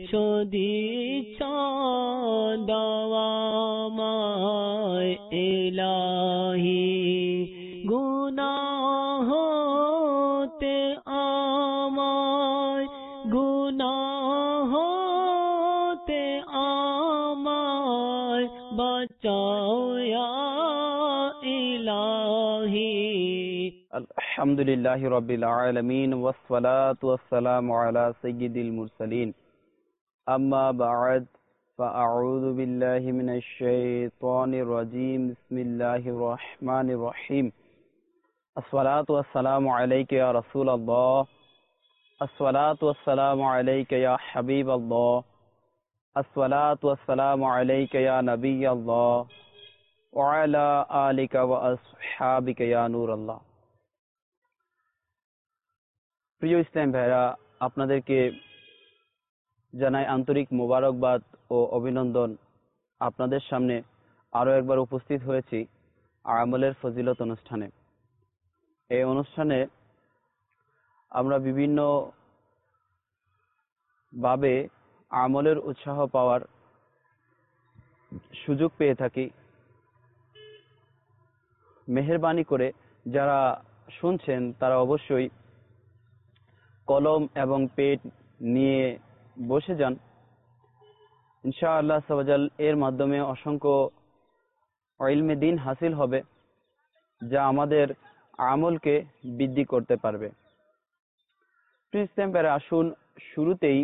দিছ দাওয়ামায় ইলাহি গুনাহ হতে আমায় গুনাহ হতে আমায় বাঁচাও ইয়া ইলাহি। আলহামদুলিল্লাহি রাব্বিল আলামিন ওয়াসসালাতু ওয়াসসালামু আলা সাইয়্যিদিল মুরসালিন আম্মা বা'দ ফাআউযু বিল্লাহি মিনাশ শাইতানির রাজীম বিসমিল্লাহির রহমানির রহিম আসসালাতু ওয়াসসালামু আলাইকা ইয়া রাসূলাল্লাহ আসসালাতু ওয়াসসালামু আলাইকা ইয়া হাবিবাল্লাহ আসসালাতু ওয়াসসালামু আলাইকা ইয়া নাবিয়াল্লাহ ওয়া আলা আলিকা ওয়া আসহাবিকা ইয়া নূরাল্লাহ। প্রিয় ইসলাম ভাইরা, আপনাদেরকে জানাই আন্তরিক মোবারকবাদ ও অভিনন্দন। আপনাদের সামনে আরো একবার উপস্থিত হয়েছি আমলের ফজিলত অনুষ্ঠানে। এই অনুষ্ঠানে আমরা বিভিন্ন ভাবে আমলের উৎসাহ পাওয়ার সুযোগ পেয়ে থাকি। মেহেরবানি করে যারা শুনছেন তারা অবশ্যই কলম এবং পেন নিয়ে বসে যান। ইনশাআল্লাহ সাওয়াজাল এর মাধ্যমে অসংখ্য ইলমে দ্বীন হাসিল হবে, যা আমাদের আমলকে বৃদ্ধি করতে পারবে। প্রিয় ইসলাম ভাইরা, আসুন শুরুতেই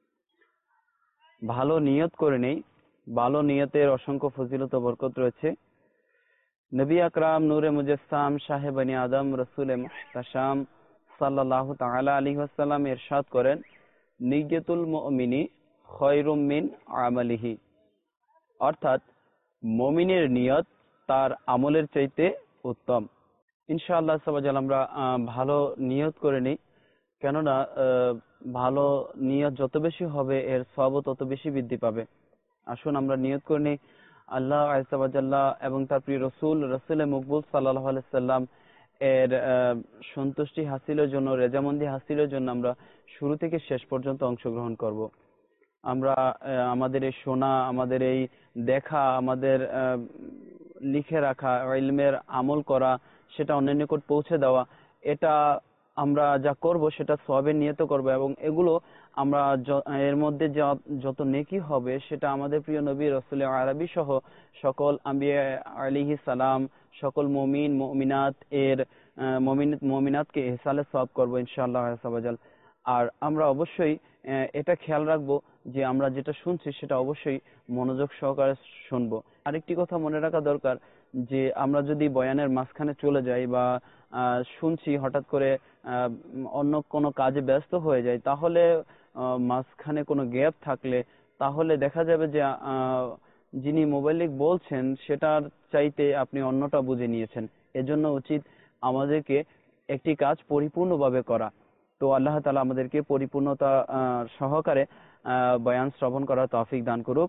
ভালো নিয়ত করে নেই। ভালো নিয়তের অসংখ্য ফজিলত ও বরকত রয়েছে। নবী আকরাম নূরে মুজাসসাম শাহে বনি আদম রসুল মুহতাশাম সাল্লাল্লাহু তাআলা আলাইহি ওয়াসাল্লাম ইরশাদ করেন, নিয়্যাতুল মুমিনি খায়রুম মিন আমালিহি, অর্থাৎ মুমিনের নিয়ত তার আমলের চাইতে উত্তম। ইনশাআল্লাহ সাওয়াজাল আমরা ভালো নিয়ত করে নিই, কেননা ভালো নিয়ত যত বেশি হবে এর সওয়াবও তত বেশি বৃদ্ধি পাবে। আসুন আমরা নিয়ত করে নিই আল্লাহ আযজা ওয়া জাল্লা এবং তার প্রিয় রাসূল মকবুল সাল্লাল্লাহু আলাইহি সাল্লাম এর সন্তুষ্টি হাসিলের জন্য, রেজামন্দি হাসিলের জন্য আমরা শুরু থেকে শেষ পর্যন্ত অংশগ্রহণ করব। আমরা আমাদের এই শোনা, আমাদের এই দেখা, আমাদের লিখে রাখা, ইলমের আমল করা, সেটা অন্যের নিকট পৌঁছে দেওয়া, এটা আমরা যা করব সেটা সওয়াবের নিয়তে করব এবং এগুলো আমরা এর মধ্যে যত নেকি হবে সেটা আমাদের প্রিয় নবী রাসূল আরবি সহ সকল আম্বিয়া আলাইহিস সালাম, সকল মুমিন মুমিনাত এর মুমিনাতকে ইহসালে সওয়াব করব ইনশাআল্লাহ আযza। আর আমরা অবশ্যই এটা খেয়াল রাখবো যে আমরা যেটা শুনছি সেটা অবশ্যই মনোযোগ সহকারে শুনবো। আরেকটি কথা মনে রাখা দরকার যে আমরা যদি বয়ানের মাঝখানে চলে যাই বা শুনছি হঠাৎ করে অন্য কোনো কাজে ব্যস্ত হয়ে যাই, তাহলে মাঝখানে কোনো গ্যাপ থাকলে তাহলে দেখা যাবে যে যিনি মোবাইলিক বলছেন সেটার চাইতে আপনি অন্যটা বুঝে নিয়েছেন। এজন্য উচিত আমাদেরকে একটি কাজ পরিপূর্ণভাবে করা। তো আল্লাহ তাআলা আমাদেরকে পরিপূর্ণতা সহকারে বয়ান শ্রবণ করার তৌফিক দান করুক।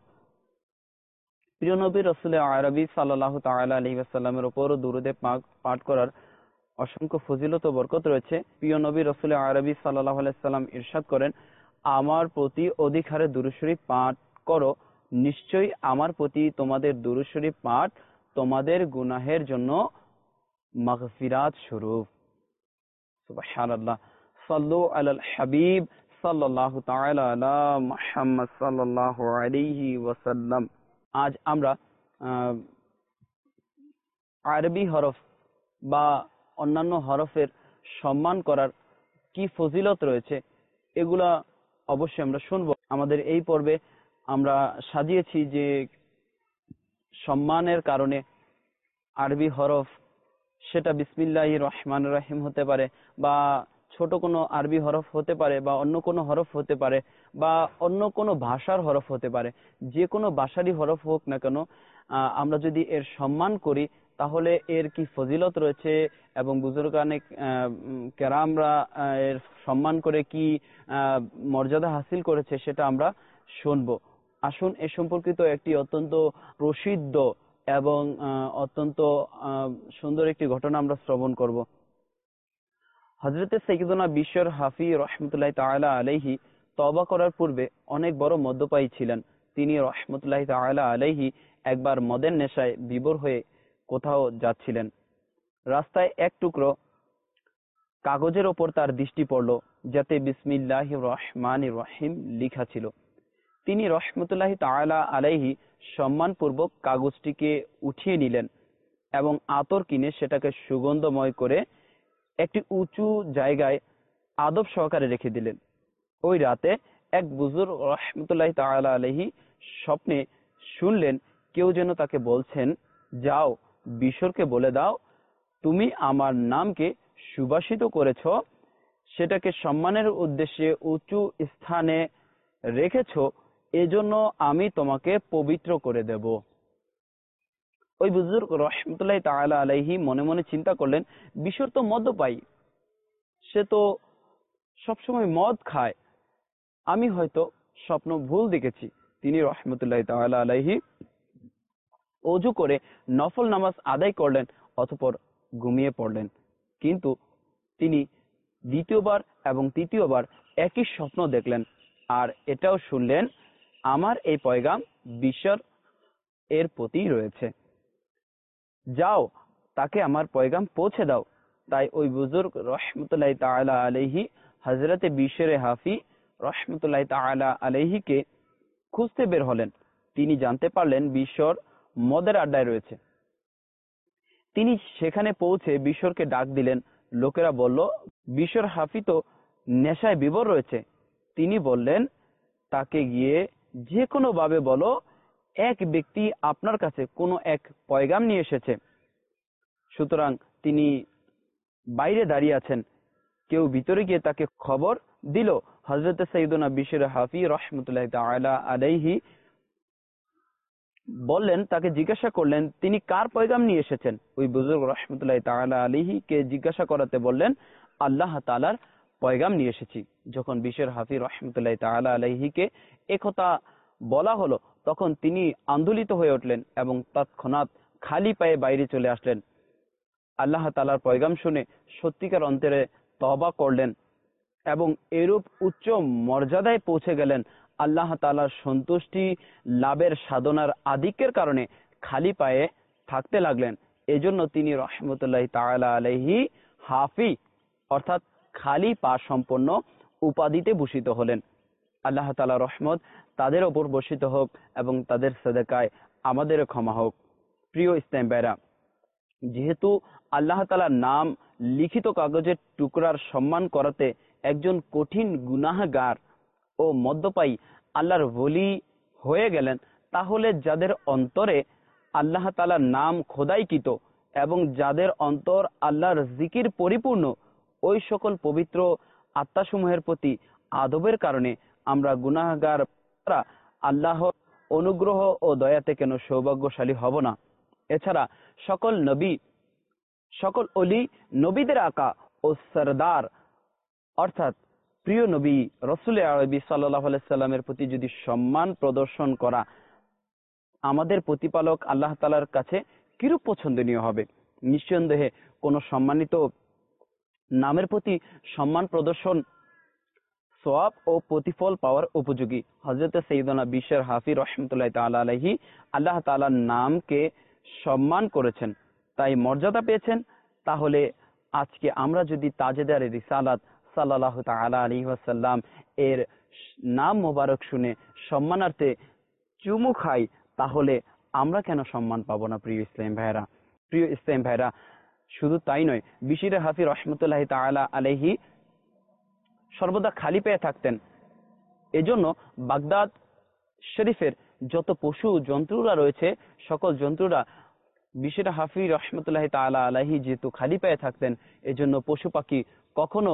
প্রিয় নবী রাসূল আরবি সাল্লাল্লাহু তাআলা আলাইহি ওয়াসাল্লামের উপর দুরূদ পাঠ করার অসংখ্য ফজিলত ও বরকত রয়েছে। প্রিয় নবী রাসূল আরবি সাল্লাল্লাহু আলাইহি ওয়াসাল্লাম ইরশাদ করেন, আমার প্রতি অধিক হারে দুরূদ শরীফ পাঠ করো, নিশ্চয়ই আমার প্রতি তোমাদের দুরূদ শরীফ পাঠ তোমাদের গুনাহের জন্য মাগফিরাত স্বরূপ। সুবহানাল্লাহ। সাল্লু আলাল হাবিব সাল্লাল্লাহু তাআলা আলা মুহাম্মদ সাল্লাল্লাহু আলাইহি ওয়াসাল্লাম। আজ আমরা আরবি হরফ বা অন্যান্য হরফের সম্মান করার কি ফজিলত রয়েছে এগুলা অবশ্যই আমরা শুনবো। আমাদের এই পর্বে আমরা সাজিয়েছি যে সম্মানের কারণে আরবি হরফ, সেটা বিসমিল্লাহির রহমানির রহিম হতে পারে বা ছোট কোনো আরবি হরফ হতে পারে বা অন্য কোনো হরফ হতে পারে বা অন্য কোনো ভাষার হরফ হতে পারে। যে কোনো ভাষারই হরফ হোক না কেন, আমরা যদি এর সম্মান করি তাহলে এর কি ফজিলত রয়েছে এবং বুজুর্গানে কেরামরা এর সম্মান করে কি মর্যাদা হাসিল করেছে সেটা আমরা শুনবো। আসুন এ সম্পর্কিত একটি অত্যন্ত প্রসিদ্ধ এবং অত্যন্ত সুন্দর একটি ঘটনা আমরা শ্রবণ করব। হযরতে সাইয়্যিদুনা বিশর হাফি রাহমাতুল্লাহি তাআলা আলাইহি তওবা করার পূর্বে অনেক বড় মদ্যপায়ী ছিলেন। তিনি রহমতুল্লাহি তাআলা আলাইহি একবার মদের নেশায় বিভোর হয়ে কোথাও যাচ্ছিলেন। রাস্তায় এক টুকরো কাগজের ওপর তার দৃষ্টি পড়ল, যাতে বিসমিল্লাহির রহমানির রহিম লেখা ছিল। তিনি রহমতুল্লাহি তাআলা আলাইহি সম্মানপূর্বক কাগজটিকে উঠিয়ে নিলেন এবং আতর কিনে সেটাকে সুগন্ধময় করে একটি উঁচু জায়গায় আদব সহকারে রেখে দিলেন। ওই রাতে এক বুজুর্গ রহমতুল্লাহি তাআলা আলাইহি স্বপ্নে শুনলেন কেউ যেন তাকে বলছেন, যাও বিশরকে বলে দাও, তুমি আমার নামকে সুবাসিত করেছ, সেটাকে সম্মানের উদ্দেশ্যে উঁচু স্থানে রেখেছ, এজন্য আমি তোমাকে পবিত্র করে দেব। ওই বুজুর্গ রহমতুল্লাহি তাআলা আলাইহি মনে মনে চিন্তা করলেন, বিশর তো মদ্যপায়ী, সে তো সবসময় মদ খায়, আমি হয়তো স্বপ্ন ভুল দেখেছি। তিনি রহমতুল্লাহি তাআলা আলাইহি ওযু করে নফল নামাজ আদায় করলেন, অতঃপর ঘুমিয়ে পড়লেন। কিন্তু তিনি দ্বিতীয়বার এবং তৃতীয়বার একই স্বপ্ন দেখলেন, আর এটাও শুনলেন, আমার এই পয়গাম বিশর এর প্রতি রয়েছে, যাও তাকে আমার পয়গাম পৌঁছে দাও। তাই ওই বুজুর্গ রহমতুল্লাহি তাআলা আলাইহি হযরতে বিশরে হাফি রহমতুল্লাহি তাআলা আলাইহিকে খুঁজতে বের হলেন। তিনি জানতে পারলেন বিশর মদের আড্ডায় রয়েছে। তিনি সেখানে পৌঁছে বিশরকে ডাক দিলেন। লোকেরা বলল, বিশর হাফি তো নেশায় বিভোর রয়েছে। তিনি বললেন, তাকে গিয়ে যে কোনো ভাবে বলো, এক ব্যক্তি আপনার কাছে কোনো এক পয়গাম নিয়ে এসেছে। সুতরাং তিনি বাইরে দাঁড়িয়ে আছেন। কেউ ভিতরে গিয়ে তাকে খবর দিল। হযরত সাইয়্যিদুনা বিশর হাফি রাহমাতুল্লাহি তাআলা আলাইহি বললেন, তাকে জিজ্ঞাসা করলেন, তিনি কার পয়গাম নিয়ে এসেছেন? ওই বুজুর্গ রাহমাতুল্লাহি তাআলা আলাইহি কে জিজ্ঞাসা করাতে বললেন, আল্লাহ তাআলার পয়গাম নিয়ে এসেছি। যখন বিশর হাফি রাহমাতুল্লাহি তাআলা আলাইহিকে একথা বলা হলো, তখন তিনি আন্দোলিত হয়ে উঠলেন এবং তৎক্ষণাৎ খালি পায়ে বাইরে চলে আসলেন। আল্লাহ তাআলার পয়গাম শুনে সত্যিকার অন্তরে তওবা করলেন এবং এরূপ উচ্চ মর্যাদায় পৌঁছে গেলেন। আল্লাহ তাআলার সন্তুষ্টি লাভের সাধনার আধিক্যের কারণে খালি পায়ে থাকতে লাগলেন। এজন্য তিনি রহমতুল্লাহি তাআলা আলাইহি হাফি অর্থাৎ খালি পা সম্পন্ন উপাধিতে ভূষিত হলেন। আল্লাহ তাআলার রহমত তাদের ওপর বর্ষিত হোক এবং তাদের সাদাকায় আমাদের ক্ষমা হোক। প্রিয় ইসলাম ভাইরা, যেহেতু আল্লাহ তাআলার নাম লিখিত কাগজের টুকরার সম্মান করাতে একজন কঠিন গুনাহগার ও মদ্যপায়ী আল্লাহর ওলি হয়ে গেলেন, তাহলে যাদের অন্তরে আল্লাহ তাআলার নাম খোদাইকৃত এবং যাদের অন্তর আল্লাহর জিকির পরিপূর্ণ, ওই সকল পবিত্র আত্মাসমূহের প্রতি আদবের কারণে আমরা গুনাহগার আল্লাহর অনুগ্রহ ও দয়াতে কেন সৌভাগ্যশালী হব না? এছাড়া সকল নবী, সকল অলি, নবীদের আকা ও সরদার অর্থাৎ প্রিয় নবী রাসূল আরবি সাল্লাল্লাহু আলাইহি সাল্লামের প্রতি যদি সম্মান প্রদর্শন করা আমাদের প্রতিপালক আল্লাহ তাআলার কাছে কিরূপ পছন্দনীয় হবে? নিঃসন্দেহে কোন সম্মানিত নামের প্রতি সম্মান প্রদর্শন সওয়াব ও প্রতিফল পাওয়ার উপযোগী। হযরত সাইয়্যিদুনা বিশর হাফি রাহমাতুল্লাহি তাআলা আলাইহি আল্লাহ তাআলার নামকে সম্মান করেছেন, তাই মর্যাদা পেয়েছেন। তাহলে আজকে আমরা যদি তাজেদারে রিসালাত সাল্লাল্লাহু তাআলা আলাইহি ওয়াসাল্লাম এর নাম মোবারক শুনে সম্মানার্থে চুমু খাই, তাহলে আমরা কেন সম্মান পাবো না? প্রিয় ইসলাম ভাইরা, প্রিয় ইসলাম ভাইরা, শুধু তাই নয়, বিশর হাফি রাহমাতুল্লাহি তাআলা আলাইহি সর্বদা খালি পেয়ে থাকতেন। এজন্য বাগদাদ শরীফের যত পশু জন্তুরা রয়েছে, সকল জন্তুরা বিশর হাফি রাহমাতুল্লাহি তাআলা আলাইহি যেহেতু খালি পায়ে থাকতেন, এজন্য পশু পাখি কখনো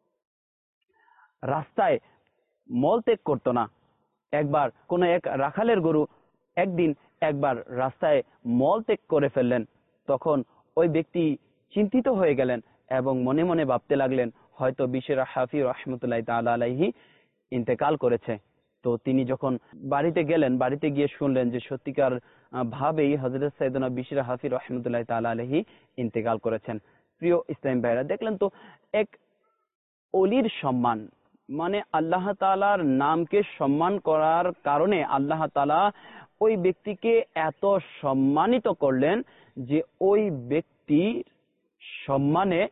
রাস্তায় মল ত্যাগ করতো না। একবার কোন এক রাখালের গরু একবার রাস্তায় মল ত্যাগ করে ফেললেন। তখন ওই ব্যক্তি চিন্তিত হয়ে গেলেন এবং মনে মনে ভাবতে লাগলেন, হয়তো বিশর হাফি রাহমাতুল্লাহি তাআলা আলাইহি ইন্তেকাল করেছে। তো তিনি যখন বাড়িতে গেলেন, বাড়িতে গিয়ে শুনলেন যে সত্যিকার ভাবেই হযরত সাইয়্যিদুনা বিশর হাফি রাহমাতুল্লাহি তাআলা আলাইহি ইন্তেকাল করেছেন। প্রিয় ইসলাম ভাইরা, দেখলেন তো এক অলির সম্মান, মানে আল্লাহ তাআলার নামকে সম্মান করার কারণে আল্লাহ তাআলা ওই ব্যক্তিকে এত সম্মানিত করলেন যে ওই ব্যক্তির সম্মানে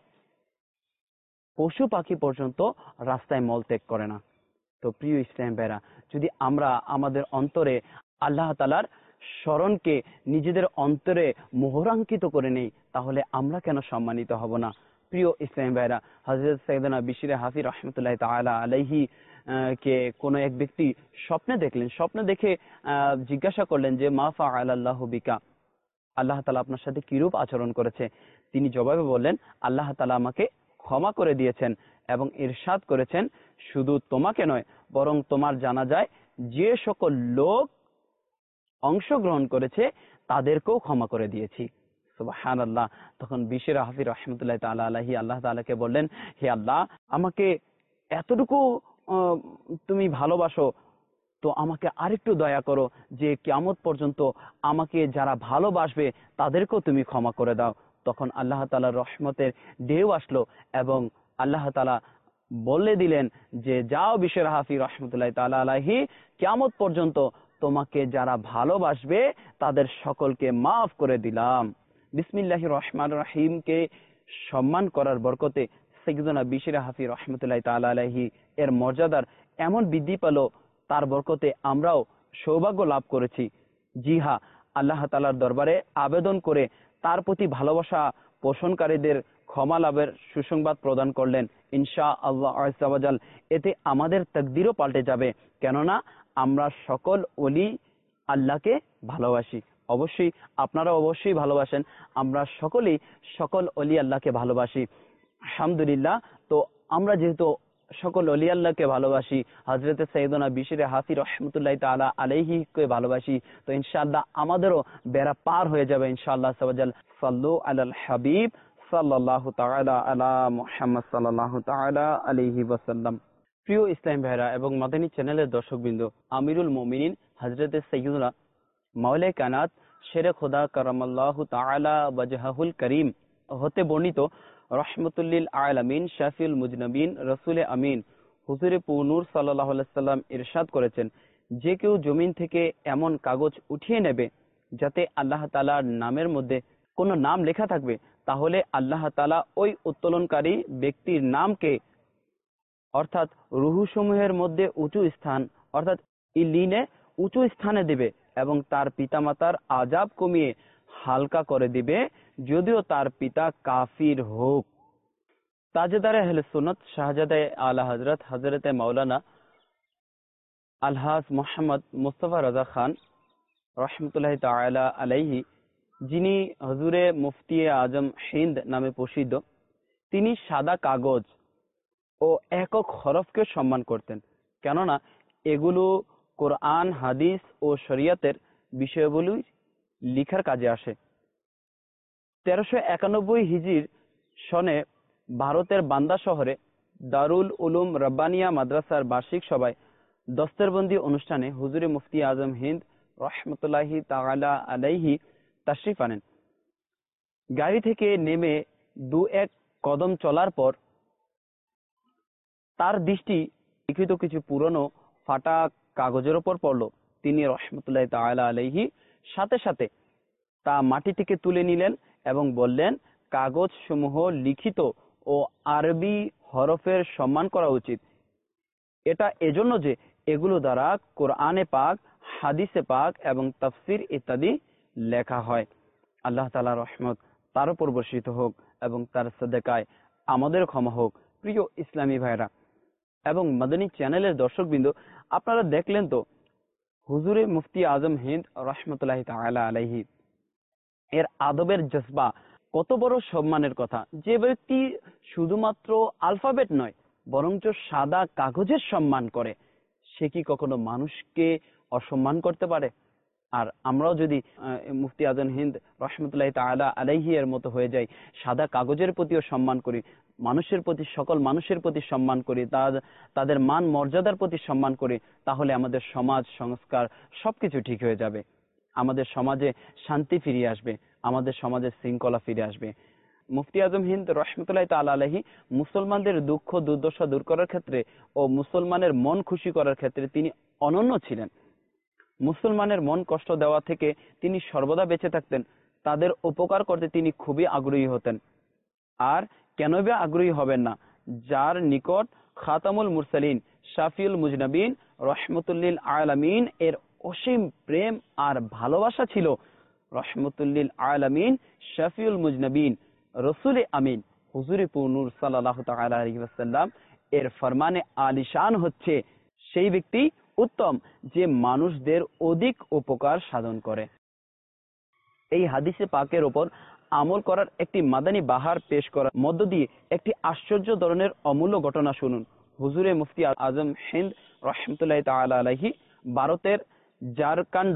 পশু পাখি পর্যন্ত রাস্তায় মলত্যাগ করে না। তো প্রিয় ইসলাম ভাইরা, যদি আমরা আমাদের অন্তরে আল্লাহ তাআলার স্মরণকে নিজেদের অন্তরে মোহরাঙ্কিত করে নেই, তাহলে আমরা কেন সম্মানিত হব না? প্রিয় ইসলাম ভাইরা, হযরত সাইয়েদনা বিশর হাফি রাহমাতুল্লাহি তাআলা আলাইহি কে কোন এক ব্যক্তি স্বপ্নে দেখলেন। স্বপ্নে দেখে জিজ্ঞাসা করলেন যে মা ফাআলাল্লাহু বিকা, আল্লাহ তাআলা আপনার সাথে কিরূপ আচরণ করেছে? তিনি জবাবে বললেন, আল্লাহ তাআলা আমাকে ক্ষমা করে দিয়েছেন এবং ইরশাদ করেছেন, শুধু তোমাকে নয় বরং তোমার জানাজায় যে সকল লোক অংশগ্রহণ করেছে তাদেরকেও ক্ষমা করে দিয়েছি। সুবহানাল্লাহ। তখন বিশর হাফি রাহমাতুল্লাহি তাআলা আলাইহি আল্লাহ তাআলাকে বললেন, হে আল্লাহ, আমাকে এতটুকু তুমি ভালোবাসো, তো আমাকে আরেকটু দয়া করো যে কিয়ামত পর্যন্ত আমাকে যারা ভালোবাসবে তাদেরকেও তুমি ক্ষমা করে দাও। তখন আল্লাহ তাআলার রহমতের ঢেউ আসলো এবং আল্লাহ তাআলা বলে দিলেন যে যাও বিশর হাফি রাহমাতুল্লাহি তাআলা আলাইহি, কিয়ামত পর্যন্ত তোমাকে যারা ভালোবাসবে তাদের সকলকে মাফ করে দিলাম। বিসমিল্লাহির রহমানির রহিমকে সম্মান করার বরকতে সাইয়েদনা বিশর হাফি রাহমাতুল্লাহি তাআলা আলাইহি এর মর্যাদার এমন বৃদ্ধি পেল, তার বরকতে আমরাও সৌভাগ্য লাভ করেছি। জি হ্যাঁ, আল্লাহ তাআলার দরবারে আবেদন করে তার প্রতি ভালোবাসা পোষণকারীদের ক্ষমা লাভের সুসংবাদ প্রদান করলেন ইনশাআল্লাহ আযজা ওয়া জাল। এতে আমাদের তাকদীরও পাল্টে যাবে, কেননা আমরা সকল ওলি আল্লাহকে ভালোবাসি। অবশ্যই আপনারা অবশ্যই ভালোবাসেন, আমরা সকলেই সকল ওলি আল্লাহকে ভালোবাসি। আলহামদুলিল্লাহ। তো আমরা যেহেতু সকল ওলি আল্লাহকে ভালোবাসি, হযরত সাইয়েদনা বিশর হাফি রাহমাতুল্লাহি তাআলা আলাইহি কে ভালোবাসি, তো ইনশাআল্লাহ আমাদেরও বেড়া পার হয়ে যাবে ইনশাআল্লাহ আযজা ওয়া জাল। সাল্লু আলাল হাবিব সাল্লাল্লাহু তাআলা আলা মুহাম্মদ সাল্লাল্লাহু তাআলা আলাইহি ওয়াসাল্লাম। প্রিয় ইসলাম ভাইরা এবং মাদানী চ্যানেলের দর্শকবৃন্দ, আমিরুল মুমিনিন হযরত সাইয়েদনা মাওলায়ে কায়নাত শেরে খোদা কারামাল্লাহু তাআলা ওয়াজহাহুল করিম হতে বর্ণিত রহমতুল্লিল আলামিন শাফিউল মুজনবিন রসুলে আমিন হুজুরে পুনূর সাল্লাল্লাহু আলাইহি সাল্লাম ইরশাদ করেছেন, যে কেউ জমিন থেকে এমন কাগজ উঠিয়ে নেবে যাতে আল্লাহ তাআলার নামের মধ্যে কোনো নাম লেখা থাকবে, তাহলে আল্লাহ তাআলা ওই উত্তোলনকারী ব্যক্তির নামকে অর্থাৎ রুহসমূহের মধ্যে উঁচু স্থান অর্থাৎ ইল্লিনে উঁচু স্থানে দিবে এবং তার পিতামাতার আযাব কমিয়ে হালকা করে দিবে, যদিও তার পিতা কাফির হোক। তাজেদারে আহলে সুন্নাত শাহজাদে আলা হযরত হযরতে মাওলানা আলহাজ মোহাম্মদ মুস্তাফা রাজা খান রহমতুল্লাহি তাআলা আলাইহি, যিনি হুজুরে মুফতি আজম হিন্দ নামে প্রসিদ্ধ, তিনি সাদা কাগজ ও একক হরফকে সম্মান করতেন, কেননা এগুলো কোরআন হাদিস ও শরীয়তের বিষয়গুলি লিখার কাজে আসে। 1391 হিজরির সনে ভারতের বান্দা শহরে দারুল উলুম রব্বানিয়া মাদ্রাসার বার্ষিক সভায় দস্তরবন্দি অনুষ্ঠানে হুজুরে মুফতি আজম হিন্দ রহমতুল্লাহি তাআলা আলাইহি তাশরিফ আনেন। গাড়ি থেকে নেমে দু এক কদম চলার পর তার দৃষ্টি লিখিত কিছু পুরনো ফাটা কাগজের উপর পড়ল। তিনি রহমতুল্লাহি তাআলা আলাইহি সাথে সাথে তা মাটি থেকে তুলে নিলেন এবং বললেন, কাগজ সমূহ লিখিত ও আরবি হরফের সম্মান করা উচিত। এটা এজন্য যে এগুলো দ্বারা কোরআনে পাক, হাদিসে পাক এবং তাফসির ইত্যাদি লেখা হয়। আল্লাহ তাআলার রহমত তার উপর বর্ষিত হোক এবং তার সাদেকায় আমাদের ক্ষমা হোক। প্রিয় ইসলামী ভাইরা এবং মাদানী চ্যানেলের দর্শকবৃন্দ, আপনারা দেখলেন তো হুজুরে মুফতি আজম হিন্দ রহমতুল্লাহি তাআলা আলাইহি এর আদবের জজবা কত বড় সম্মানের কথা। যে ব্যক্তি শুধুমাত্র আলফাবেট নয় বরঞ্চ সাদা কাগজের সম্মান করে, সে কি কখনো মানুষকে অসম্মান করতে পারে? আর আমরাও যদি মুফতি আজম হিন্দ রহমতুল্লাহি তাআলা আলাইহি এর মতো হয়ে যাই, সাদা কাগজের প্রতিও সম্মান করি, মানুষের প্রতি সকল মানুষের প্রতি সম্মান করি, তাদের মান মর্যাদার প্রতি সম্মান করি, তাহলে আমাদের সমাজ সংস্কার সবকিছু ঠিক হয়ে যাবে। আমাদের সমাজে শান্তি ফিরে আসবে, আমাদের সমাজে শৃঙ্খলা ফিরে আসবে। মুফতি আজম হিন্দ রহমতুল্লাহ তাআলা আলাইহি মুসলমানদের দুঃখ দুর্দশা দূর করার ক্ষেত্রে ও মুসলমানের মন খুশি করার ক্ষেত্রে তিনি অনন্য ছিলেন। মুসলমানের মন কষ্ট দেওয়া থেকে তিনি সর্বদা বেঁচে থাকতেন। তাদের উপকার করতে তিনি খুবই আগ্রহী হতেন। আর কেন বা আগ্রহী হবেন না, যার নিকট খাতামুল মুরসালিন শাফিউল মুজনাবিন রহমতুল্লিল আলামিন এর অসীম প্রেম আর ভালোবাসা ছিল। রহমতুল্লিল আলামিন শাফিউল মুজনাবিন রসুল আমিন হুজুরে নূর সাল্লাল্লাহু তাআলা আলাইহি ওয়াসাল্লাম এর ফরমানে আলিশান হচ্ছে সেই ব্যক্তি উত্তম যে মানুষদের অধিক উপকার সাধন করে। এই হাদিসে পাকের ওপর আমল করার একটি মাদানী বাহার পেশ করার মধ্য দিয়ে একটি আশ্চর্য ধরনের অমূল্য ঘটনা শুনুন। হুজুরে মুফতি আজম হিন্দ রহমতুল্লাহ তাআলা আলাইহি ভারতের ঝাড়খণ্ড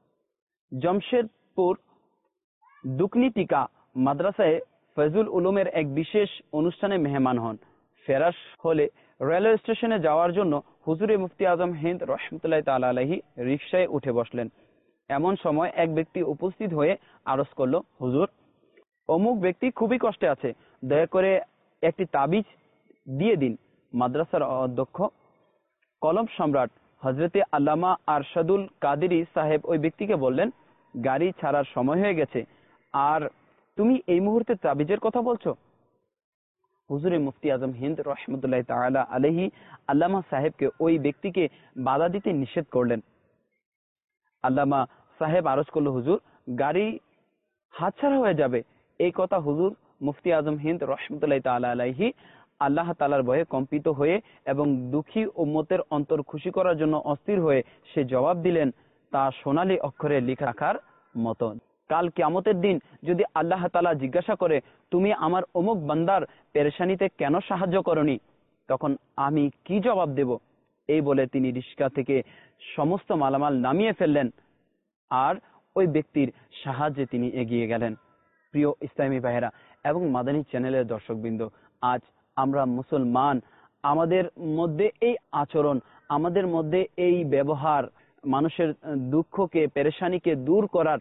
জমশেদপুর দুকনিটিকা মাদ্রাসায় ফয়জুল উলুমের এক বিশেষ অনুষ্ঠানে মেহমান হন। ফেরার হলে রেলওয়ে স্টেশনে যাওয়ার জন্য হুজুরে মুফতি আজম হিন্দ রহমতুল্লাহ তাআলা আলাইহি রিকশায় উঠে বসলেন। এমন সময় এক ব্যক্তি উপস্থিত হয়ে আরজ করলো, হুজুর, অমুক ব্যক্তি খুবই কষ্টে আছে, দয়া করে একটি তাবিজ দিয়ে দিন। মাদ্রাসার অধ্যক্ষ কলম সম্রাট হজরতে আল্লামা আরশাদুল কাদেরী সাহেব ওই ব্যক্তিকে বললেন, গাড়ি ছাড়ার সময় হয়ে গেছে, আর তুমি এই মুহূর্তে তাবিজের কথা বলছো? হুজুরে মুফতি আজম হিন্দ রহমতুল্লাহ তাআলা আলাইহি আল্লামা সাহেবকে ওই ব্যক্তিকে বাধা দিতে নিষেধ করলেন। আল্লামা সাহেব আরজ করলো, হুজুর, গাড়ি হাতছাড়া হয়ে যাবে। এই কথা হুজুর মুফতি আজম হিন্দ রহমতুল্লাহ তাআলা আলাইহি আল্লাহ তাআলার ভয়ে কম্পিত হয়ে এবং দুঃখী উম্মতের অন্তর খুশি করার জন্য অস্থির হয়ে সে জবাব দিলেন তা সোনালী অক্ষরে লেখা রাখার মতো। কাল কিয়ামতের দিন যদি আল্লাহ তাআলা জিজ্ঞাসা করে, তুমি আমার অমুক বান্দার পেরেশানিতে কেন সাহায্য করনি, তখন আমি কি জবাব দেব? এই বলে তিনি রিক্সা থেকে সমস্ত মালামাল নামিয়ে ফেললেন আর ওই ব্যক্তির সাহায্যে তিনি এগিয়ে গেলেন। প্রিয় ইসলামী ভাইয়েরা এবং মাদানী চ্যানেলের দর্শকবৃন্দ, আজ আমরা মুসলমান, আমাদের মধ্যে এই আচরণ, আমাদের মধ্যে এই ব্যবহার, মানুষের দুঃখকে পেরেশানিকে দূর করার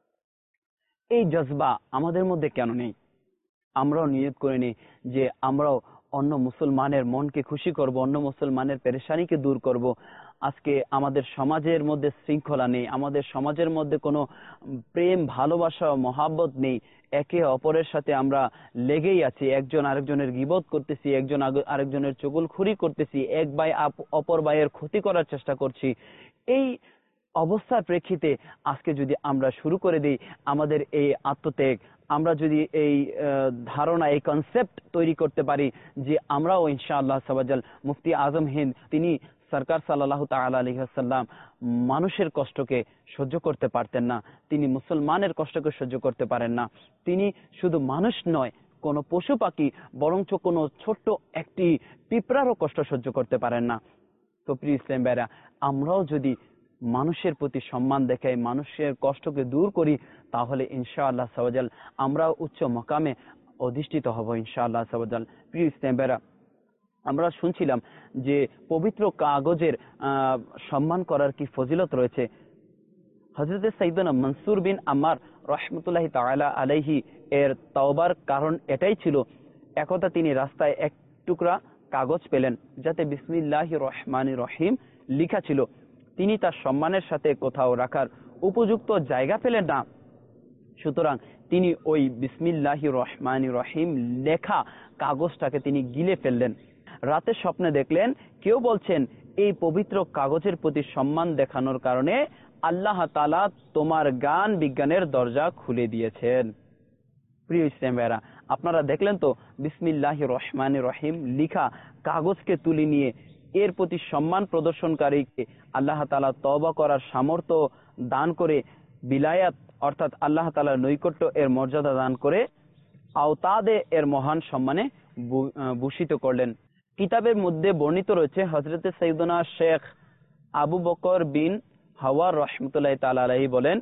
এই জজবা আমাদের মধ্যে কেন নেই? আমরাও নিয়ত করে নিই যে আমরাও অন্য মুসলমানের মনকে খুশি করব, অন্য মুসলমানের পেরেশানিকে দূর করব। আজকে আমাদের সমাজের মধ্যে শৃঙ্খলা নেই, আমাদের সমাজের মধ্যে কোনো প্রেম, ভালোবাসা, মহাব্বত নেই। একে অপরের সাথে আমরা লেগেই আছি, একজন আরেকজনের গীবত করতেছি, একজন আরেকজনের চুগলখুরি করতেছি, এক ভাই অপর ভাইয়ের ক্ষতি করার চেষ্টা করছি। এই অবস্থার প্রেক্ষিতে আজকে যদি আমরা শুরু করে দিই আমাদের এই আত্মত্যাগ, আমরা যদি এই ধারণা, এই কনসেপ্ট তৈরি করতে পারি যে আমরাও ইনশাআল্লাহ সাওয়াজাল মুফতি আজম হিন্দ তিনি সরকার সাল্লাল্লাহু তাআলা আলাইহি ওয়াসাল্লাম মানুষের কষ্টকে সহ্য করতে পারতেন না, তিনি মুসলমানের কষ্টকে সহ্য করতে পারেন না। তিনি শুধু মানুষ নয়, কোনো পশু পাখি, বরঞ্চ কোনো ছোট্ট একটি পিঁপড়ারও কষ্ট সহ্য করতে পারেন না। তো প্রিয় ইসলাম ভাইরা, আমরাও যদি মানুষের প্রতি সম্মান দেখাই, মানুষের কষ্টকে দূর করি, তাহলে ইনশাআল্লাহ সাওয়াজাল আমরা উচ্চ মকামে অধিষ্ঠিত হব ইনশাআল্লাহ সাওয়াজাল। প্রিয় ইসলাম ভাইরা, আমরা শুনছিলাম যে পবিত্র কাগজের সম্মান করার কি ফজিলত রয়েছে। হযরত সাইয়েদনা মনসুর বিন আম্মার রাহমাতুল্লাহি তাআলা আলাইহি এর তওবার কারণ এটাই ছিল, একদা তিনি রাস্তায় এক টুকরা কাগজ পেলেন যাতে বিসমিল্লাহির রহমানির রহিম লেখা ছিল। তিনি তার সম্মানের সাথে কোথাও রাখার উপযুক্ত জায়গা পেলেন না, সুতরাং তিনি ওই বিসমিল্লাহির রহমানির রহিম লেখা কাগজটাকে তিনি গিলে ফেললেন। রাতে স্বপ্নে দেখলেন কেউ বলছেন, এই পবিত্র কাগজের প্রতি সম্মান দেখানোর কারণে আল্লাহ তাআলা তোমার জ্ঞান বিজ্ঞানের দরজা খুলে দিয়েছেন। প্রিয় ইসলাম ভাইরা, আপনারা দেখলেন তো বিসমিল্লাহির রহমানির রহিম লিখা কাগজকে তুলে নিয়ে এর প্রতি সম্মান প্রদর্শনকারীকে আল্লাহ তাআলা তওবা করার সামর্থ্য দান করে, বিলায়াত অর্থাৎ আল্লাহ তাআলার নৈকট্য এর মর্যাদা দান করে আওতাদে এর মহান সম্মানে ভূষিত করলেন। কিতাবের মধ্যে বর্ণিত রয়েছে হযরত সাইয়েদনা শেখ আবু বকর বিন হাওয়া রাহমাতুল্লাহি তাআলা আলাইহি বলেন,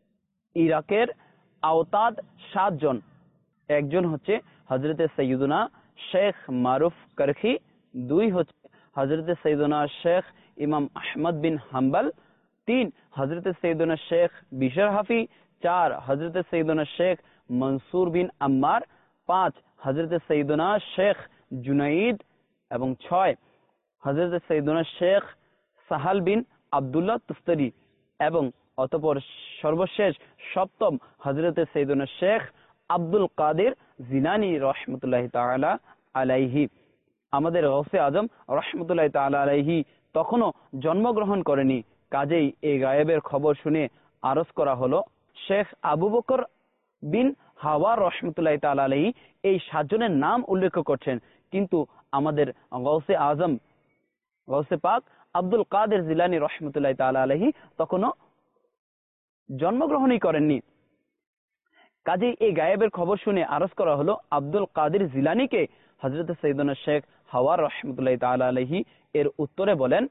ইরাকের আওতাদ 7 জন। একজন হচ্ছে হযরত সাইয়েদনা শেখ মারুফ করখি, 2 হচ্ছে হযরত সাইয়েদনা শেখ ইমাম আহমদ বিন হাম্বল, 3 হযরত সাইয়েদনা শেখ বিশর হাফি, 4 হযরত সাইয়েদনা শেখ মনসুর বিন আম্মার, 5 হযরত সৈয়দনা শেখ জুনাইদ এবং 6 হযরত সৈয়দনা শেখ সাহাল বিন আব্দুল্লাহ তুস্তারি এবং অতঃপর সর্বশেষ 7ম হযরত সৈয়দনা শেখ আব্দুল কাদের জিলানী রাহমাতুল্লাহি তাআলা আলাইহি। আমাদের গৌসে আজম রাহমাতুল্লাহি তাআলা আলাইহি তখনও জন্মগ্রহণ করেনি, কাজেই এই গায়েবের খবর শুনে আরজ করা হলো। শেখ আবু বকর বিন হাওয়া রাহমাতুল্লাহি তাআলা আলাইহি এই 7 জনের নাম উল্লেখ করছেন, কিন্তু আমাদের গৌসে আজম গৌসে পাক আব্দুল কাদের জিলানী রাহমাতুল্লাহি তাআলা আলাইহি তখনও জন্মগ্রহণই করেননি। কাজেই এই গায়েবের খবর শুনে আরজ করা হলো আব্দুল কাদের জিলানীকে। হযরত সৈয়দনা শেখ হাওয়া রাহমাতুল্লাহি তাআলা আলাইহি এর উত্তরে বলেন,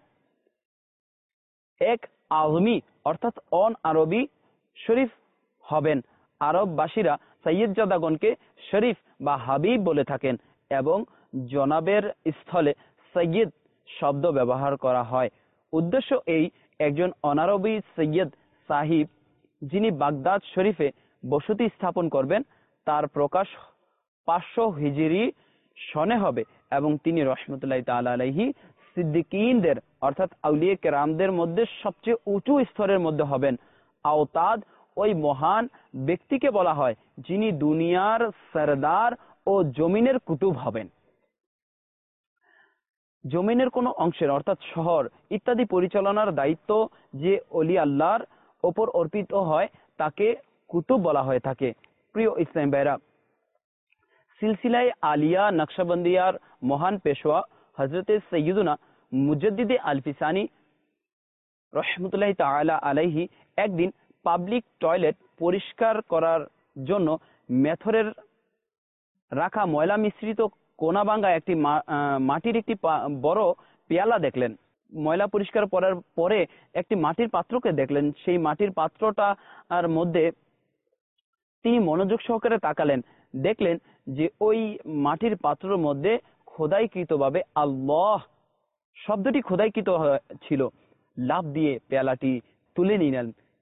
এক আজমি অর্থাৎ অন আরবি শরীফ হবেন। আরববাসীরা সৈয়দজাদাগণকে শরীফ বা হাবিব বলে থাকেন এবং জনাবের স্থলে সৈয়দ শব্দ ব্যবহার করা হয়। উদ্দেশ্য এই, একজন অনারবি সৈয়দ সাহিব যিনি বাগদাদ শরীফে বসতি স্থাপন করবেন তার প্রকাশ 500 হিজরি সনে হবে এবং তিনি রাহমাতুল্লাহি তাআলা আলাইহি সিদ্দিকীনদের অর্থাৎ আউলিয়া কেরামদের মধ্যে সবচেয়ে উঁচু স্তরের মধ্যে হবেন। আওতাদ ওই মহান ব্যক্তিকে বলা হয় যিনি দুনিয়ার সরদার ও জমিনের কুতুব হবেন। জমিনের কোনো অংশের অর্থাৎ শহর ইত্যাদি পরিচালনার দায়িত্ব যে ওলি আল্লাহর ওপর অর্পিত হয় তাকে কুতুব বলা হয়ে থাকে। প্রিয় ইসলাম ভাইরা, সিলসিলায়ে আলিয়া নকশবন্দিয়ার মহান পেশোয়া হযরত সৈয়দনা মুজাদ্দিদে আলফিসানি রাহমাতুল্লাহি তাআলা আলাইহি একদিন পাবলিক টয়লেট পরিষ্কার করার জন্য মেথরের রাখা ময়লা মিশ্রিত কোনাবাঙ্গা একটি মাটির একটি বড় পেয়ালা দেখলেন। ময়লা পরিষ্কার করার পরে একটি মাটির পাত্রকে দেখলেন। সেই মাটির পাত্রটার মধ্যে তিনি মনোযোগ সহকারে তাকালেন, দেখলেন যে ওই মাটির পাত্রের মধ্যে খোদাইকৃতভাবে আল্লাহ শব্দটি খোদাইকৃত ছিল। লাফ দিয়ে পেয়ালাটি তুলে নিলেন,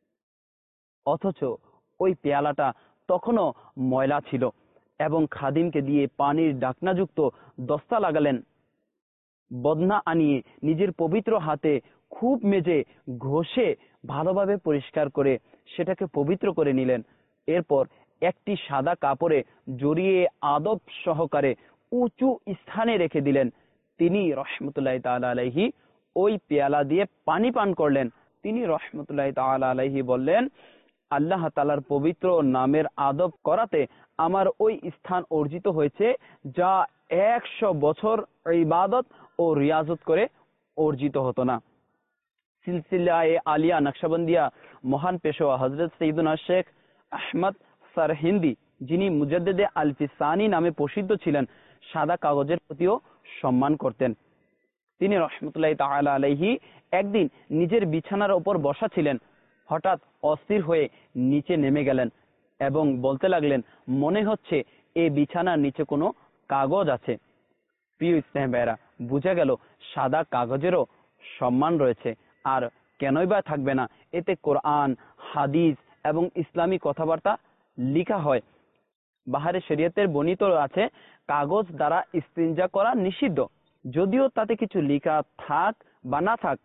অথচ ওই পেয়ালাটা তখনও ময়লা ছিল এবং খাদিমকে দিয়ে পানির ঢাকনাযুক্ত দস্তা লাগালেন। বদনা আনিয়ে নিজের পবিত্র হাতে খুব মেজে ঘষে ভালোভাবে পরিষ্কার করে সেটাকে পবিত্র করে নিলেন। এরপর একটি সাদা কাপড়ে জড়িয়ে আদব সহকারে উঁচু স্থানে রেখে দিলেন। তিনি রাহমাতুল্লাহি তাআলা আলাইহি ওই পেয়ালা দিয়ে পানি পান করলেন। তিনি রাহমাতুল্লাহি তাআলা আলাইহি বললেন, আল্লাহ তাআলার পবিত্র নামের আদব করাতে আমার ওই স্থান অর্জিত হয়েছে যা 100 বছর ইবাদত ও রিয়াজত করে অর্জিত হতো না। সিলসিলায়ে আলিয়া নকশবন্দিয়া মহান পেশোয়া হযরত সৈয়দনা শেখ আহমদ সরহিন্দি যিনি মুজাদ্দিদে আলফিসানি নামে প্রসিদ্ধ ছিলেন, সাদা কাগজের প্রতিও সম্মান করতেন। তিনি রাহমাতুল্লাহি তাআলা আলাইহি একদিন নিজের বিছানার উপর বসা ছিলেন, হঠাৎ অস্থির হয়ে নিচে নেমে গেলেন এবং বলতে লাগলেন, মনে হচ্ছে এই বিছানার নিচে কোনো কাগজ আছে। প্রিয় ইসলাম ভাইরা, বুঝা গেল সাদা কাগজেরও সম্মান রয়েছে, আর কেনই বা থাকবে না। এতে কোরআন, হাদিস এবং ইসলামী কথাবার্তা লেখা হয়। বাহারে শরীয়তের বর্ণিত আছে কাগজ দ্বারা ইস্তিনজা করা নিষিদ্ধ, যদিও তাতে কিছু লেখা থাক বা না থাক।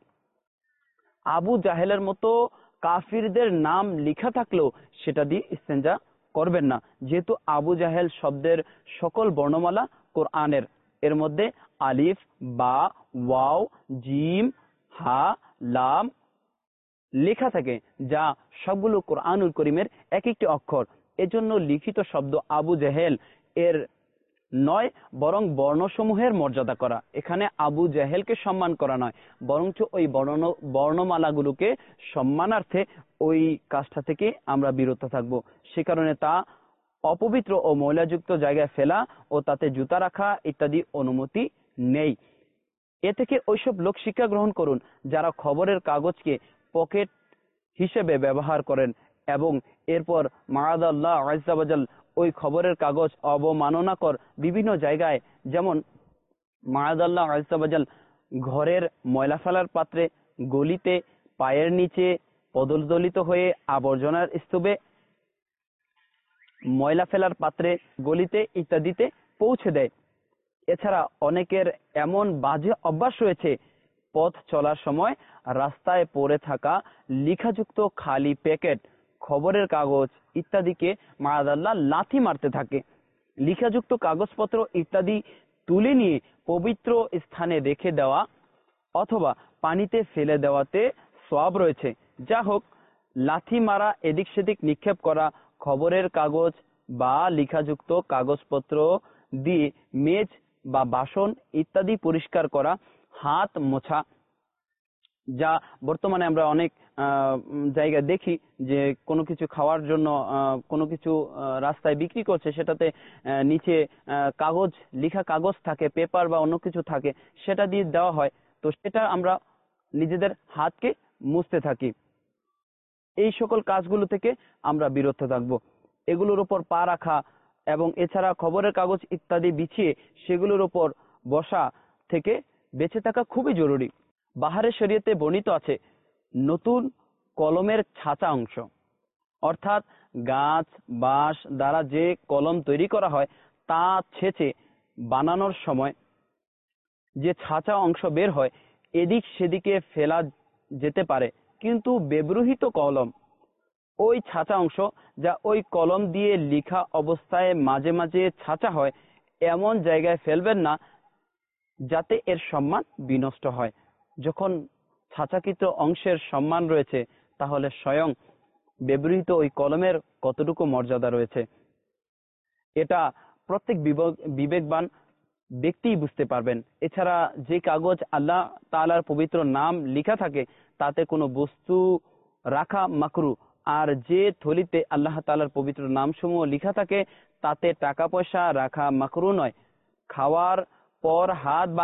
আবু জাহেলের মতো কাফিরদের নাম লেখা থাকলেও সেটা দিয়ে ইস্তেঞ্জা করবেন না, যেহেতু আবু জাহেল শব্দের সকল বর্ণমালা কোরআনের, এর মধ্যে আলিফ, বা, ওয়াও, জিম, হা, লাম লেখা থাকে, যা সবগুলো কোরআনুল করিমের এক একটি অক্ষর। এজন্য লিখিত শব্দ আবু জাহেল এর নয়, বরং বর্ণসমূহের মর্যাদা করা। এখানে আবু জাহেলকে সম্মান করা নয়, বরঞ্চ ওই বর্ণমালাগুলোকে সম্মানার্থে ওই কাজটা থেকে আমরা বিরত থাকবো। সে কারণে তা অপবিত্র ও ময়লাযুক্ত জায়গায় ফেলা ও তাতে জুতা রাখা ইত্যাদি অনুমতি নেই। এ থেকে ওইসব লোক শিক্ষা গ্রহণ করুন যারা খবরের কাগজকে পকেট হিসেবে ব্যবহার করেন এবং এরপর মাআযাল্লাহ আযজা ওয়া জাল ওই খবরের কাগজ অবমাননাকর বিভিন্ন জায়গায়, যেমন মাআযাল্লাহ আযজা ওয়া জাল ঘরের ময়লা ফেলার পাত্রে, গলিতে, পায়ের নিচে, পদদলিত হয়ে আবর্জনার স্তূপে ময়লা ফেলার পাত্রে, গলিতে ইত্যাদিতে পৌঁছে দেয়। এছাড়া অনেকের এমন বাজে অভ্যাস রয়েছে, পথ চলার সময় রাস্তায় পড়ে থাকা লেখাযুক্ত খালি প্যাকেট, খবরের কাগজ ইত্যাদিকে মাআযাল্লাহ লাথি মারতে থাকে। লেখাযুক্ত কাগজপত্র ইত্যাদি তুলে নিয়ে পবিত্র স্থানে রেখে দেওয়া অথবা পানিতে ফেলে দেওয়াতে সওয়াব রয়েছে। যা হোক, লাথি মারা, এদিক সেদিক নিক্ষেপ করা, খবরের কাগজ বা লেখাযুক্ত কাগজপত্র দিয়ে মেজ বা বাসন ইত্যাদি পরিষ্কার করা, হাত মোছা, যা বর্তমানে আমরা অনেক জায়গায় দেখি যে কোনো কিছু খাওয়ার জন্য কোনো কিছু রাস্তায় বিক্রি করছে, সেটাতে নিচে কাগজ, লেখা কাগজ থাকে, পেপার বা অন্য কিছু থাকে, সেটা দিয়ে দেওয়া হয়। তো সেটা আমরা নিজেদের হাতকে মুছতে থাকি। এই সকল কাজগুলো থেকে আমরা বিরত থাকবো। এগুলোর উপর পা রাখা এবং এছাড়া খবরের কাগজ ইত্যাদি বিছিয়ে সেগুলোর উপর বসা থেকে বেঁচে থাকা খুবই জরুরি। বাহারে শরীয়তে বর্ণিত আছে, নতুন কলমের ছাঁচা অংশ, অর্থাৎ গাছ বাঁশ দ্বারা যে কলম তৈরি করা হয় তা ছেঁচে বানানোর সময় যে ছাঁচা অংশ বের হয়, এদিক সেদিকে ফেলা যেতে পারে, কিন্তু ব্যবহৃত কলম, ওই ছাঁচা অংশ যা ওই কলম দিয়ে লেখা অবস্থায় মাঝে মাঝে ছাঁচা হয়, এমন জায়গায় ফেলবেন না যাতে এর সম্মান বিনষ্ট হয়। যখন ছাঁচাকৃত অংশের সম্মান রয়েছে, তাহলে স্বয়ং ব্যবহৃত ওই কলমের কতটুকু মর্যাদা রয়েছে, এটা প্রত্যেক বিবেকবান ব্যক্তিই বুঝতে পারবেন। এছাড়া যে কাগজ আল্লাহ তাআলার পবিত্র নাম লেখা থাকে তাতে কোনো বস্তু রাখা মাকরু, আর যে থলিতে আল্লাহ তাআলার পবিত্র নামসমূহ লেখা থাকে তাতে টাকা পয়সা রাখা মাকরু নয়। খাওয়ার পর হাত বা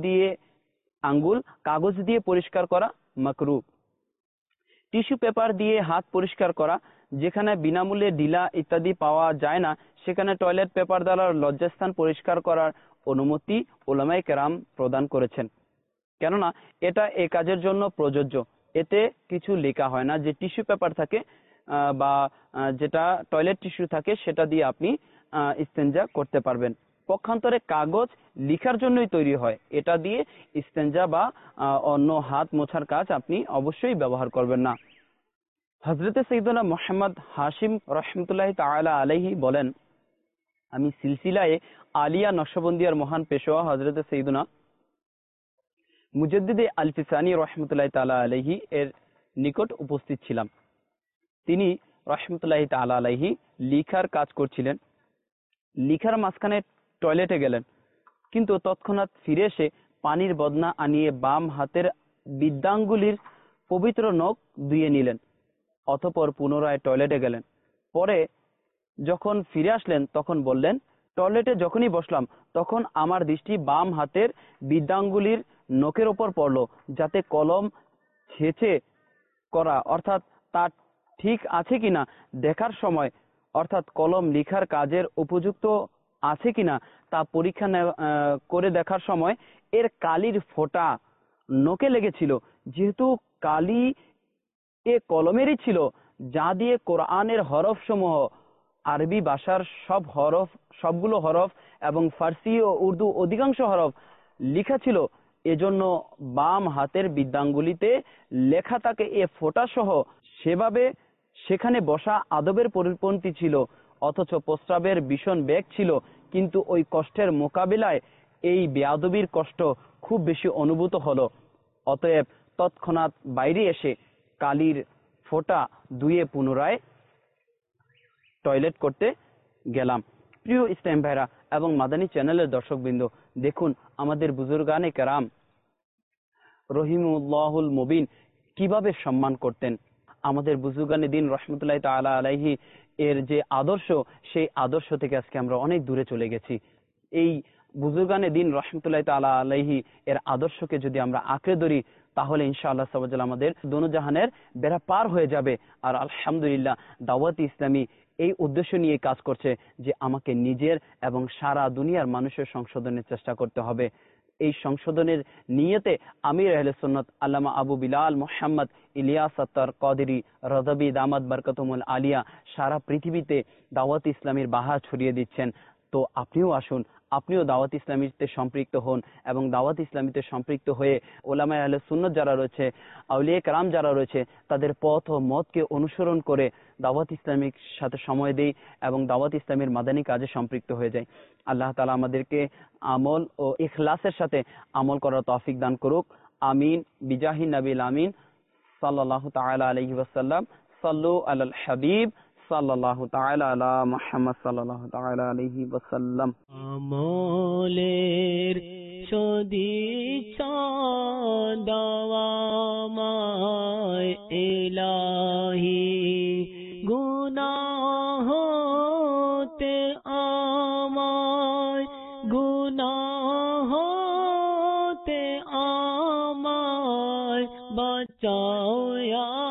আঙ্গুল কাগজ দিয়ে পরিষ্কার করা মাকরু। টিস্যু পেপার দিয়ে হাত পরিষ্কার করা, যেখানে বিনামূল্যে ঢিলা ইত্যাদি পাওয়া যায় না সেখানে টয়লেট পেপার দ্বারা লজ্জাস্থান পরিষ্কার করার অনুমতি উলামায়ে কেরাম প্রদান করেছেন, কেননা এটা এ কাজের জন্য প্রযোজ্য। এতে কিছু লেখা হয় না। যে টিস্যু পেপার থাকে বা যেটা টয়লেট টিস্যু থাকে সেটা দিয়ে আপনি ইস্তেঞ্জা করতে পারবেন। পক্ষান্তরে কাগজ লেখার জন্যই তৈরি হয়, এটা দিয়ে ইস্তেঞ্জা বা অন্য হাত মোছার কাজ আপনি অবশ্যই ব্যবহার করবেন না। হযরতে সাইয়েদনা মুহাম্মদ হাশিম রাহমাতুল্লাহি তাআলা আলাইহি বলেন, আমি সিলসিলায়ে আলিয়া নকশবন্দিয়ার মহান পেশোয়া হযরতে সাইয়েদনা মুজাদ্দিদে আল ফিসানি রাহমাতুল্লাহি তাআলা আলাইহি এর নিকট উপস্থিত ছিলাম। তিনি রাহমাতুল্লাহি তাআলা আলাইহি লেখার কাজ করছিলেন। লেখার মাঝখানে টয়লেটে গেলেন, কিন্তু তৎক্ষণাৎ ফিরে এসে পানির বদনা আনিয়ে বাম হাতের বৃদ্ধাঙ্গুলির পবিত্র নখ ধুয়ে নিলেন। অতঃপর পুনরায় টয়লেটে গেলেন। পরে যখন ফিরে আসলেন তখন বললেন, টয়লেটে যখনই বসলাম তখন আমার দৃষ্টি বাম হাতের বৃদ্ধাঙ্গুলির নখের ওপর পড়ল, যাতে কলম ছেঁচে করা অর্থাৎ তা ঠিক আছে কিনা দেখার সময়, অর্থাৎ কলম লেখার কাজের উপযুক্ত আছে কিনা তা পরীক্ষা করে দেখার সময় এর কালির ফোঁটা নখে লেগেছিল। যেহেতু কালি এ কলমেরই ছিল, যা দিয়ে কোরআনের হরফ সমূহ, আরবি ভাষার সবগুলো হরফ এবং ফার্সি ও উর্দু অধিকাংশ হরফ লেখা ছিল, এজন্য বাম হাতের বৃদ্ধাঙ্গুলিতে লেখা থাকে এ ফোঁটা সহ। সেভাবে সেখানে বসা আদবের পরিপন্থী ছিল, অথচ প্রস্রাবের ভীষণ বেগ ছিল, কিন্তু ওই কষ্টের মোকাবিলায় এই বেয়াদবির কষ্ট খুব বেশি অনুভূত হলো। অতএব তৎক্ষণাৎ বাইরে এসে কালির ফোঁটা ধুয়ে পুনরায় টয়লেট করতে গেলাম। প্রিয় ইসলাম ভাইরা এবং মাদানী চ্যানেলের দর্শকবৃন্দ, দেখুন আমাদের বুজুর্গানে কেরাম রহিমুল্লাহুল মুবিন কিভাবে সম্মান করতেন। আমাদের বুজুর্গানে দিন রহমতুল্লাহি তাআলা আলাইহি এর যে আদর্শ, সেই আদর্শ থেকে আজকে আমরা অনেক দূরে চলে গেছি। এই বুজুর্গানে দিন রহমতুল্লাহি তাআলা আলাইহি এর আদর্শকে যদি আমরা আঁকড়ে ধরি, তাহলে ইনশাআল্লাহ সাওয়াজাল আমাদের দোনোজাহানের বেড়া পার হয়ে যাবে। আর আলহামদুলিল্লাহ দাওয়াত ইসলামী এই উদ্দেশ্য নিয়ে কাজ করছে যে আমাকে নিজের এবং সারা দুনিয়ার মানুষের সংশোধনের চেষ্টা করতে হবে। এই সংশোধনের নিয়তে আমির আহলে সুন্নাত আল্লামা আবু বিলাল মোহাম্মদ ইলিয়াস আত্তার কাদেরী রাযাবী দামাত বরকতুমুল আলিয়া সারা পৃথিবীতে দাওয়াত ইসলামের বাহা ছড়িয়ে দিচ্ছেন। তো আপনিও আসুন, আপনিও দাওয়াত ইসলামীতে সম্পৃক্ত হন এবং দাওয়াত ইসলামীতে সম্পৃক্ত হয়ে ওলামায়ে আহলে সুন্নাত যারা রয়েছে, আউলিয়া কেরাম যারা রয়েছে, তাদের পথ ও মতকে অনুসরণ করে দাওয়াত ইসলামীর সাথে সময় দেই এবং দাওয়াত ইসলামের মাদানী কাজে সম্পৃক্ত হয়ে যাই। আল্লাহ তাআলা আমাদেরকে আমল ও ইখলাসের সাথে আমল করার তৌফিক দান করুক। আমিন বিজাহি নবীল আমিন সাল্লাল্লাহু তাআলা আলাইহি ওয়াসাল্লাম। সাল্লু আলাল হাবিব সাল্লাল্লাহু তাআলা আলা মুহাম্মদ সাল্লাল্লাহু তাআলা আলাইহি ওয়াসাল্লাম। আমলের সদিচ্ছা দাওয়ামায় ইলাহি গুনাহ হতে আমায়, গুনাহ হতে আমায় বাঁচাও ইয়া